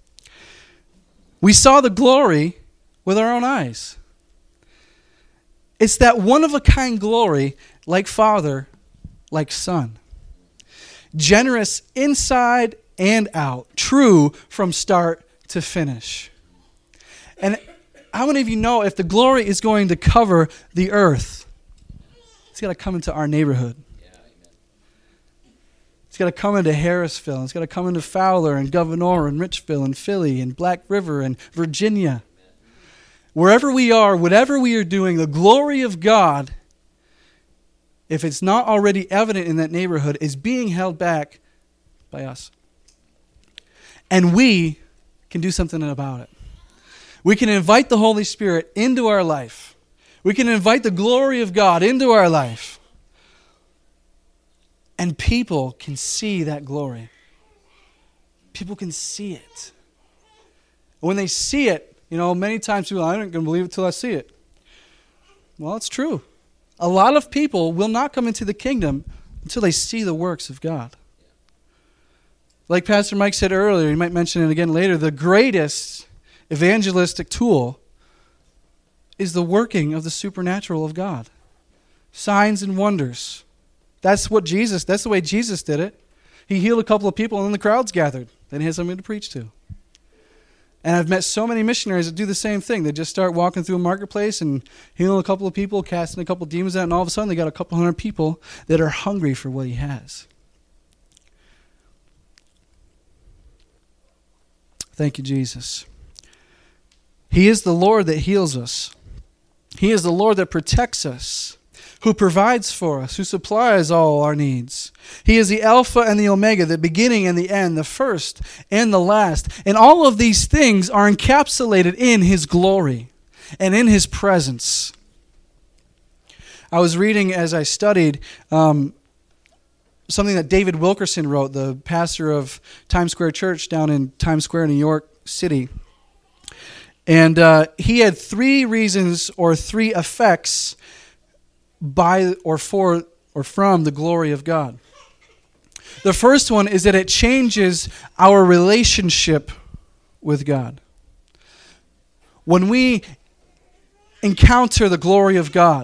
We saw the glory with our own eyes. It's that one-of-a-kind glory, like Father, like Son. Generous inside and out. True from start to finish. And how many of you know if the glory is going to cover the earth, it's got to come into our neighborhood. It's got to come into Harrisville. It's got to come into Fowler and Gouverneur and Richville and Philly and Black River and Virginia. Wherever we are, whatever we are doing, the glory of God, if it's not already evident in that neighborhood, is being held back by us. And we can do something about it. We can invite the Holy Spirit into our life. We can invite the glory of God into our life. And people can see that glory. People can see it. When they see it, you know, many times people, I ain't going to believe it till I see it. Well, it's true. A lot of people will not come into the kingdom until they see the works of God. Like Pastor Mike said earlier, he might mention it again later, the greatest evangelistic tool is the working of the supernatural of God. Signs and wonders. That's what Jesus, that's the way Jesus did it. He healed a couple of people and then the crowds gathered. Then he had somebody to preach to. And I've met so many missionaries that do the same thing. They just start walking through a marketplace and healing a couple of people, casting a couple of demons out, and all of a sudden they got a couple hundred people that are hungry for what he has. Thank you, Jesus. He is the Lord that heals us. He is the Lord that protects us, who provides for us, who supplies all our needs. He is the Alpha and the Omega, the beginning and the end, the first and the last. And all of these things are encapsulated in his glory and in his presence. I was reading as I studied um, something that David Wilkerson wrote, the pastor of Times Square Church down in Times Square, New York City. And uh, he had three reasons or three effects by or for or from the glory of God. The first one is that it changes our relationship with God. When we encounter the glory of God,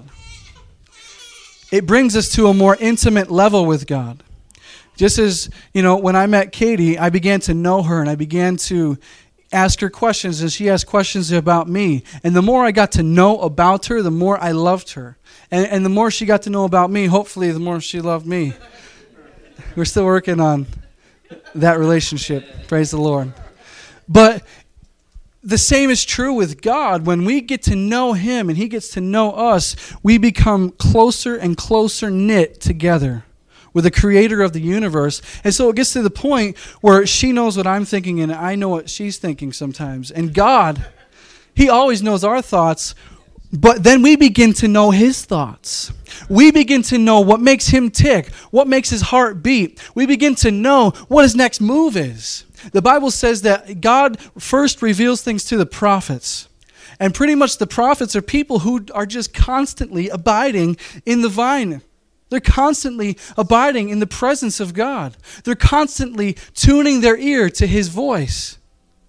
it brings us to a more intimate level with God. Just as, you know, when I met Katie, I began to know her and I began to ask her questions and she asked questions about me. And the more I got to know about her, the more I loved her. And, and the more she got to know about me, hopefully the more she loved me. We're still working on that relationship. Praise the Lord. But the same is true with God. When we get to know him and he gets to know us, we become closer and closer knit together with the creator of the universe. And so it gets to the point where she knows what I'm thinking and I know what she's thinking sometimes. And God, he always knows our thoughts, but then we begin to know his thoughts. We begin to know what makes him tick, what makes his heart beat. We begin to know what his next move is. The Bible says that God first reveals things to the prophets. And pretty much the prophets are people who are just constantly abiding in the vine. They're constantly abiding in the presence of God. They're constantly tuning their ear to his voice.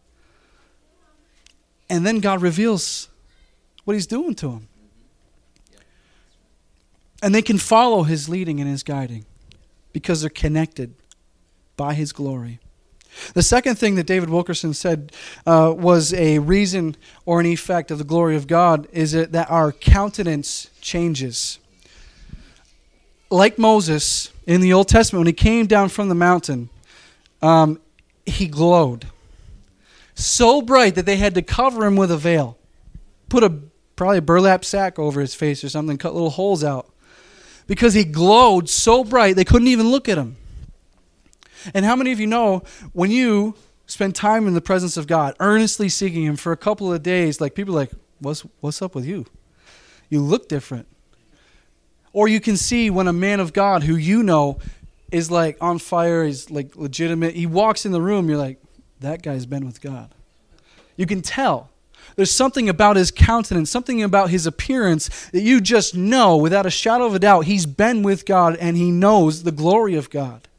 And then God reveals what he's doing to them. And they can follow his leading and his guiding because they're connected by his glory. The second thing that David Wilkerson said uh, was a reason or an effect of the glory of God is it that our countenance changes. Like Moses in the Old Testament, when he came down from the mountain, um, he glowed. So bright that they had to cover him with a veil. Put a probably a burlap sack over his face or something, cut little holes out. Because he glowed so bright they couldn't even look at him. And how many of you know when you spend time in the presence of God, earnestly seeking him for a couple of days, like people are like, what's, what's up with you? You look different. Or you can see when a man of God who you know is like on fire, is like legitimate, he walks in the room, you're like, that guy's been with God. You can tell. There's something about his countenance, something about his appearance that you just know without a shadow of a doubt he's been with God and he knows the glory of God.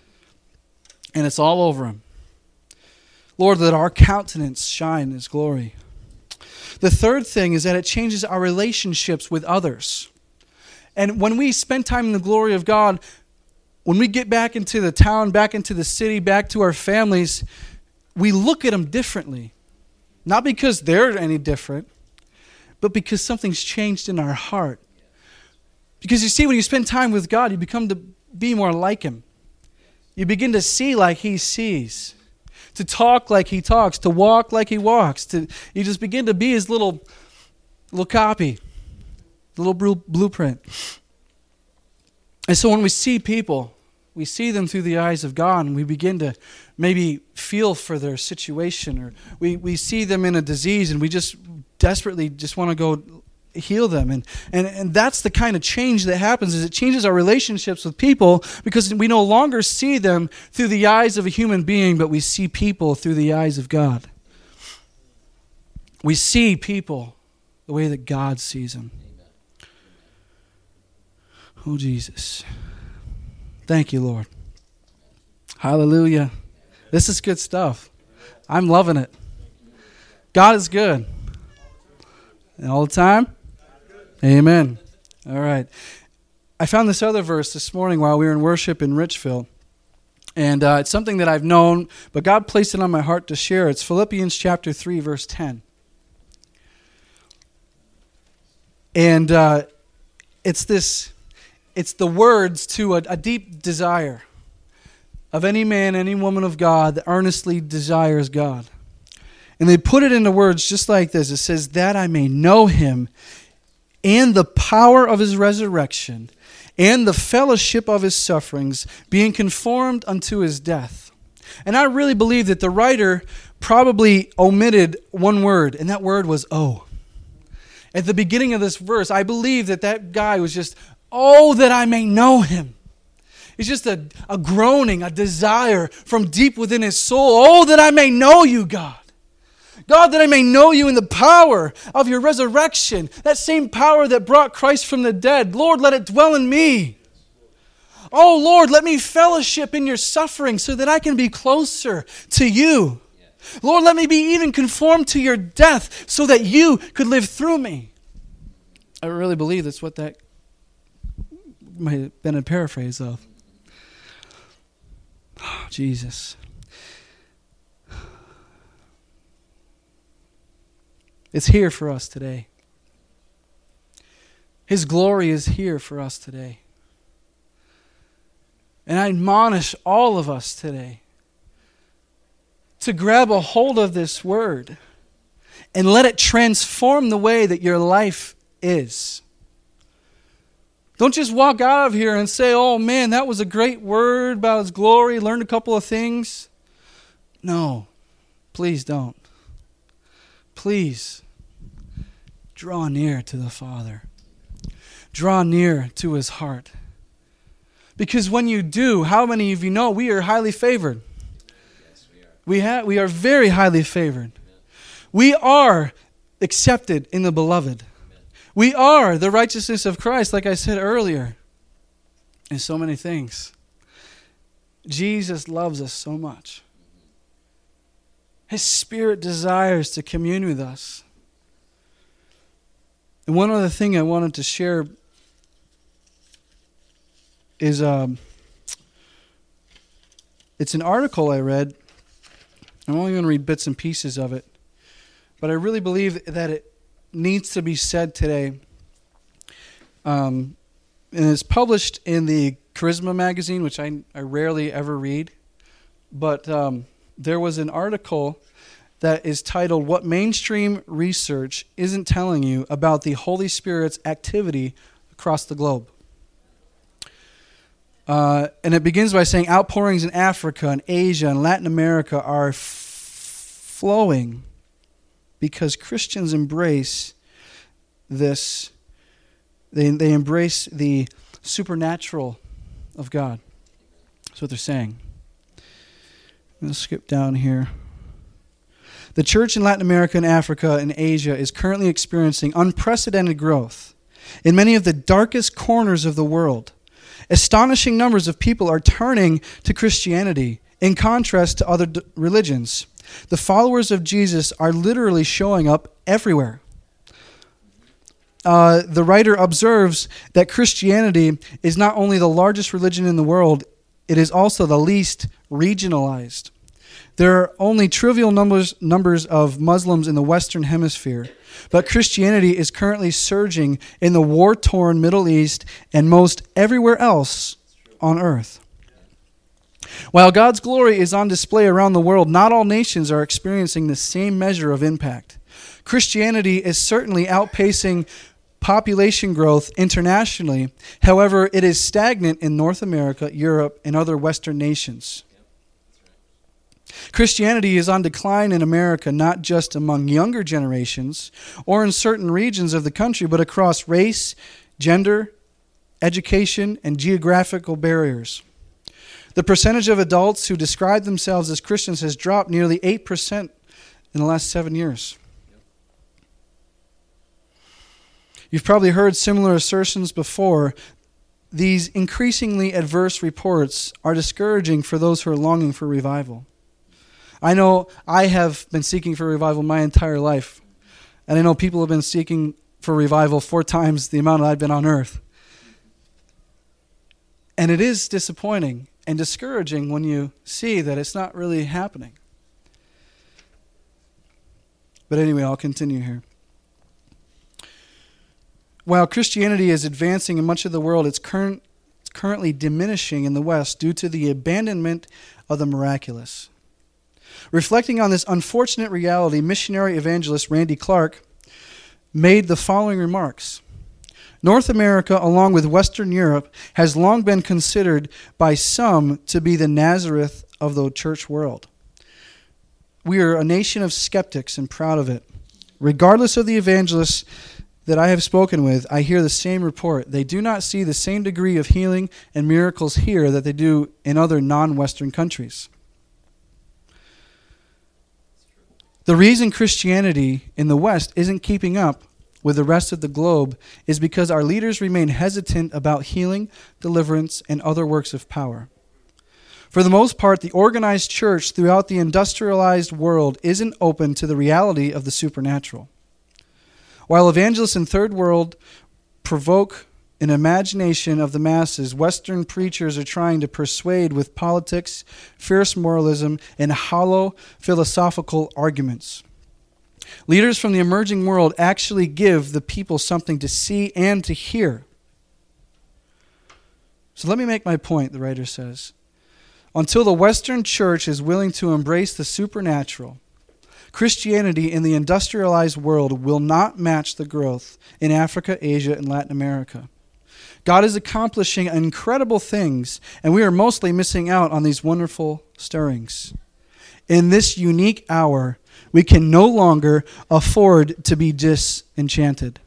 And it's all over him. Lord, let our countenance shine his glory. The third thing is that it changes our relationships with others. And when we spend time in the glory of God, when we get back into the town, back into the city, back to our families, we look at them differently. Not because they're any different, but because something's changed in our heart. Because you see, when you spend time with God, you become to be more like him. You begin to see like he sees, to talk like he talks, to walk like he walks. To you just begin to be his little, little copy, little blueprint. And so when we see people, we see them through the eyes of God, and we begin to maybe feel for their situation, or we, we see them in a disease, and we just desperately just want to go heal them. And, and and that's the kind of change that happens, is it changes our relationships with people, because we no longer see them through the eyes of a human being, but we see people through the eyes of God. We see people the way that God sees them. Oh, Jesus. Thank you, Lord. Hallelujah. This is good stuff. I'm loving it. God is good. And all the time? Amen. All right. I found this other verse this morning while we were in worship in Richville. And uh, it's something that I've known, but God placed it on my heart to share. It's Philippians chapter three, verse ten. And uh, it's this, it's the words to a, a deep desire of any man, any woman of God that earnestly desires God. And they put it into words just like this. It says, that I may know him and the power of his resurrection and the fellowship of his sufferings, being conformed unto his death. And I really believe that the writer probably omitted one word, and that word was oh. At the beginning of this verse, I believe that that guy was just, oh, that I may know him. It's just a, a groaning, a desire from deep within his soul. Oh, that I may know you, God. God, that I may know you in the power of your resurrection. That same power that brought Christ from the dead. Lord, let it dwell in me. Oh, Lord, let me fellowship in your suffering so that I can be closer to you. Lord, let me be even conformed to your death so that you could live through me. I really believe that's what that might have been a paraphrase of. Oh, Jesus. It's here for us today. His glory is here for us today. And I admonish all of us today to grab a hold of this word and let it transform the way that your life is. Don't just walk out of here and say, oh man, that was a great word about his glory, learned a couple of things. No, please don't. Please draw near to the Father. Draw near to his heart. Because when you do, how many of you know we are highly favored? Yes, we are. We, have, we are very highly favored. We are accepted in the beloved. We are the righteousness of Christ, like I said earlier. And so many things. Jesus loves us so much. His Spirit desires to commune with us. And one other thing I wanted to share is um, it's an article I read. I'm only going to read bits and pieces of it. But I really believe that it needs to be said today. Um, and it's published in the Charisma magazine, which I, I rarely ever read. But um, there was an article that is titled, What Mainstream Research Isn't Telling You About the Holy Spirit's Activity Across the Globe. Uh, and it begins by saying outpourings in Africa and Asia and Latin America are f- flowing because Christians embrace this. They, they embrace the supernatural of God. That's what they're saying. I'm going to skip down here. The church in Latin America and Africa and Asia is currently experiencing unprecedented growth in many of the darkest corners of the world. Astonishing numbers of people are turning to Christianity in contrast to other d- religions. The followers of Jesus are literally showing up everywhere. Uh, the writer observes that Christianity is not only the largest religion in the world, it is also the least regionalized. There are only trivial numbers numbers of Muslims in the Western Hemisphere, but Christianity is currently surging in the war-torn Middle East and most everywhere else on earth. While God's glory is on display around the world, not all nations are experiencing the same measure of impact. Christianity is certainly outpacing population growth internationally. However, it is stagnant in North America, Europe, and other Western nations. Christianity is on decline in America, not just among younger generations or in certain regions of the country, but across race, gender, education, and geographical barriers. The percentage of adults who describe themselves as Christians has dropped nearly eight percent in the last seven years. You've probably heard similar assertions before these increasingly adverse reports are discouraging for those who are longing for revival. I know I have been seeking for revival my entire life. And I know people have been seeking for revival four times the amount I've been on earth. And it is disappointing and discouraging when you see that it's not really happening. But anyway, I'll continue here. While Christianity is advancing in much of the world, it's, current, it's currently diminishing in the West due to the abandonment of the miraculous. Reflecting on this unfortunate reality, missionary evangelist Randy Clark made the following remarks. North America, along with Western Europe, has long been considered by some to be the Nazareth of the church world. We are a nation of skeptics and proud of it. Regardless of the evangelists that I have spoken with, I hear the same report. They do not see the same degree of healing and miracles here that they do in other non-Western countries. The reason Christianity in the West isn't keeping up with the rest of the globe is because our leaders remain hesitant about healing, deliverance, and other works of power. For the most part, the organized church throughout the industrialized world isn't open to the reality of the supernatural. While evangelists in third world provoke an imagination of the masses, Western preachers are trying to persuade with politics, fierce moralism, and hollow philosophical arguments. Leaders from the emerging world actually give the people something to see and to hear. So let me make my point, the writer says. Until the Western church is willing to embrace the supernatural, Christianity in the industrialized world will not match the growth in Africa, Asia, and Latin America. God is accomplishing incredible things, and we are mostly missing out on these wonderful stirrings. In this unique hour, we can no longer afford to be disenchanted.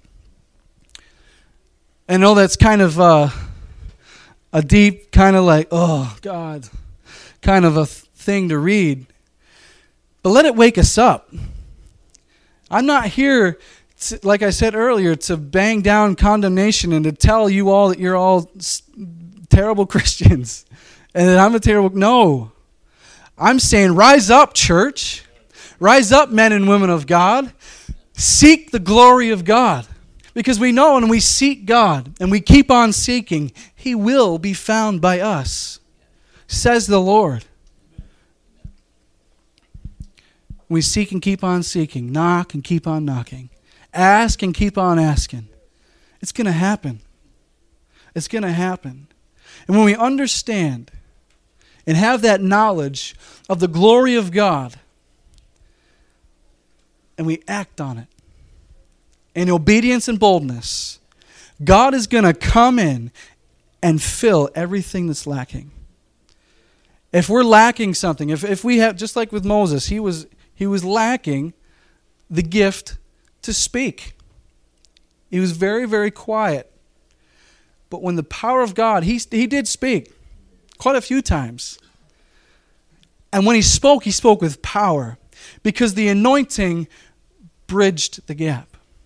I know that's kind of uh, a deep, kind of like, oh, God, kind of a th- thing to read. But let it wake us up. I'm not here, to, like I said earlier, to bang down condemnation and to tell you all that you're all s- terrible Christians and that I'm a terrible... No. I'm saying rise up, church. Rise up, men and women of God. Seek the glory of God. Because we know when we seek God and we keep on seeking, He will be found by us, says the Lord. We seek and keep on seeking, knock and keep on knocking, ask and keep on asking. It's going to happen. It's going to happen. And when we understand and have that knowledge of the glory of God, and we act on it in obedience and boldness, God is going to come in and fill everything that's lacking. If we're lacking something, if, if we have, just like with Moses, he was he was lacking the gift to speak. He was very, very quiet. But when the power of God, he, he did speak quite a few times. And when he spoke, he spoke with power because the anointing bridged the gap.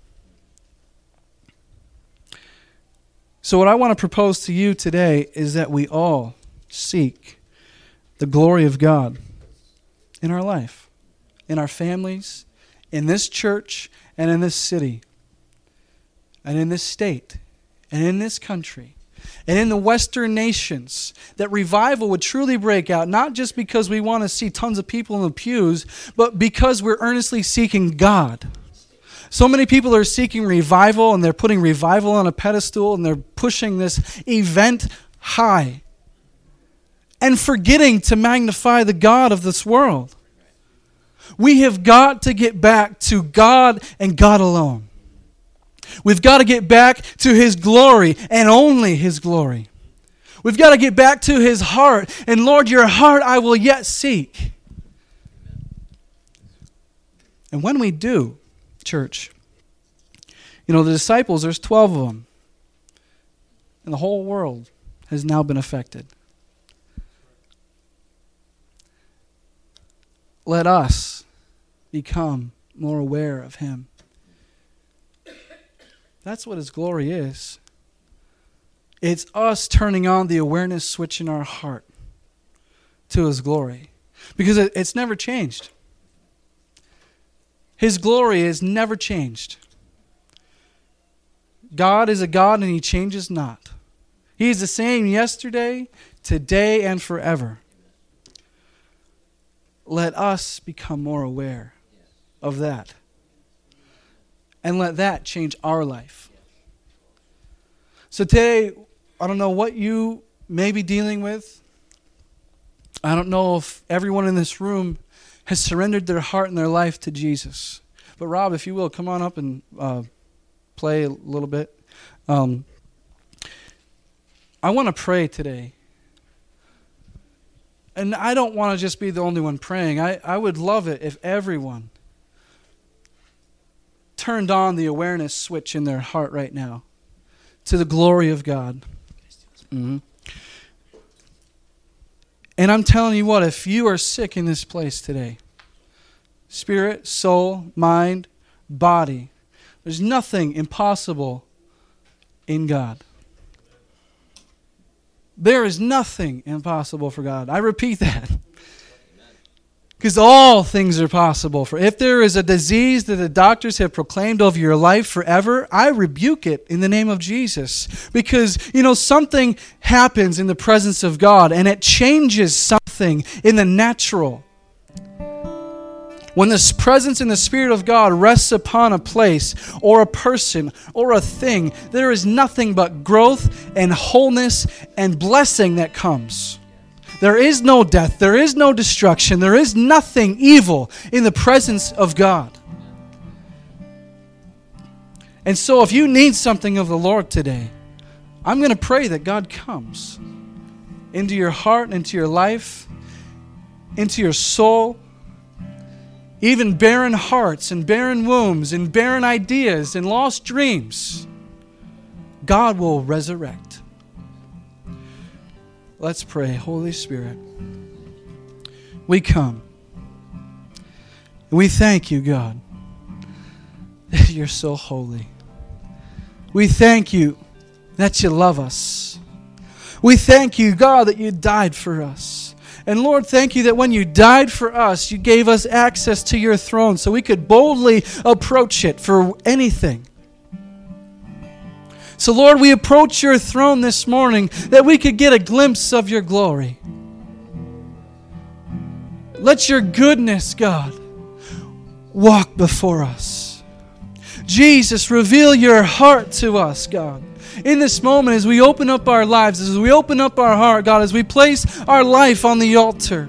So what I want to propose to you today is that we all seek the glory of God in our life, in our families, in this church, and in this city, and in this state, and in this country, and in the Western nations, that revival would truly break out, not just because we want to see tons of people in the pews, but because we're earnestly seeking God. So many people are seeking revival, and they're putting revival on a pedestal, and they're pushing this event high, and forgetting to magnify the God of this world. We have got to get back to God and God alone. We've got to get back to His glory and only His glory. We've got to get back to His heart. And Lord, your heart I will yet seek. And when we do, church, you know, the disciples, there's twelve of them. And the whole world has now been affected. Let us become more aware of Him. That's what His glory is. It's us turning on the awareness switch in our heart to His glory. Because it, it's never changed. His glory is never changed. God is a God and He changes not. He is the same yesterday, today, and forever. Let us become more aware of that. And let that change our life. So today, I don't know what you may be dealing with. I don't know if everyone in this room has surrendered their heart and their life to Jesus. But Rob, if you will, come on up and uh, play a little bit. Um, I want to pray today. And I don't want to just be the only one praying. I, I would love it if everyone turned on the awareness switch in their heart right now to the glory of God. Mm-hmm. And I'm telling you what, if you are sick in this place today, spirit, soul, mind, body, there's nothing impossible in God. There is nothing impossible for God. I repeat that. Because all things are possible. For if there is a disease that the doctors have proclaimed over your life forever, I rebuke it in the name of Jesus. Because, you know, something happens in the presence of God and it changes something in the natural. When the presence and the Spirit of God rests upon a place or a person or a thing, there is nothing but growth and wholeness and blessing that comes. There is no death. There is no destruction. There is nothing evil in the presence of God. And so if you need something of the Lord today, I'm going to pray that God comes into your heart, into your life, into your soul. Even barren hearts and barren wombs and barren ideas and lost dreams, God will resurrect. Let's pray. Holy Spirit, we come. We thank you, God, that you're so holy. We thank you that you love us. We thank you, God, that you died for us. And Lord, thank you that when you died for us, you gave us access to your throne so we could boldly approach it for anything. So Lord, we approach your throne this morning that we could get a glimpse of your glory. Let your goodness, God, walk before us. Jesus, reveal your heart to us, God. In this moment, as we open up our lives, as we open up our heart, God, as we place our life on the altar,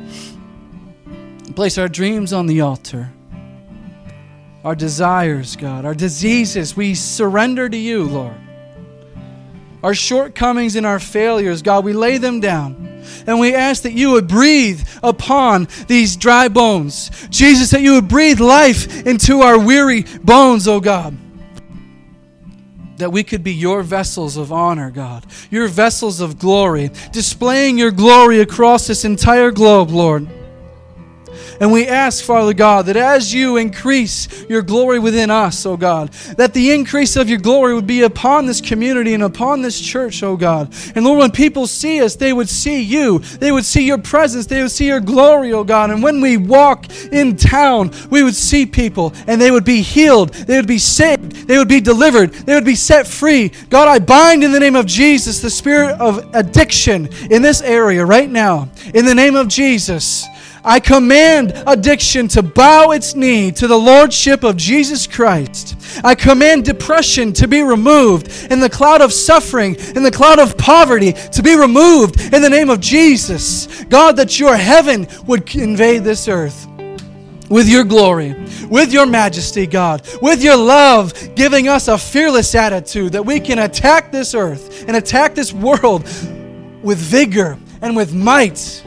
place our dreams on the altar, our desires, God, our diseases, we surrender to you, Lord. Our shortcomings and our failures, God, we lay them down. And we ask that you would breathe upon these dry bones. Jesus, that you would breathe life into our weary bones, oh God. That we could be your vessels of honor, God. Your vessels of glory. Displaying your glory across this entire globe, Lord. And we ask, Father God, that as you increase your glory within us, oh God, that the increase of your glory would be upon this community and upon this church, oh God. And Lord, when people see us, they would see you. They would see your presence. They would see your glory, oh God. And when we walk in town, we would see people and they would be healed. They would be saved. They would be delivered. They would be set free. God, I bind in the name of Jesus the spirit of addiction in this area right now. In the name of Jesus, I command addiction to bow its knee to the lordship of Jesus Christ. I command depression to be removed and the cloud of suffering and the cloud of poverty to be removed in the name of Jesus. God, that your heaven would invade this earth with your glory, with your majesty, God, with your love, giving us a fearless attitude that we can attack this earth and attack this world with vigor and with might.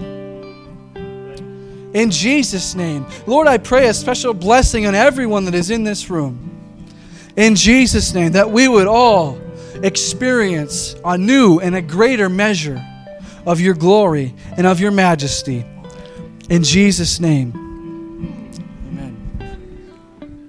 In Jesus' name. Lord, I pray a special blessing on everyone that is in this room. In Jesus' name, that we would all experience a new and a greater measure of your glory and of your majesty. In Jesus' name.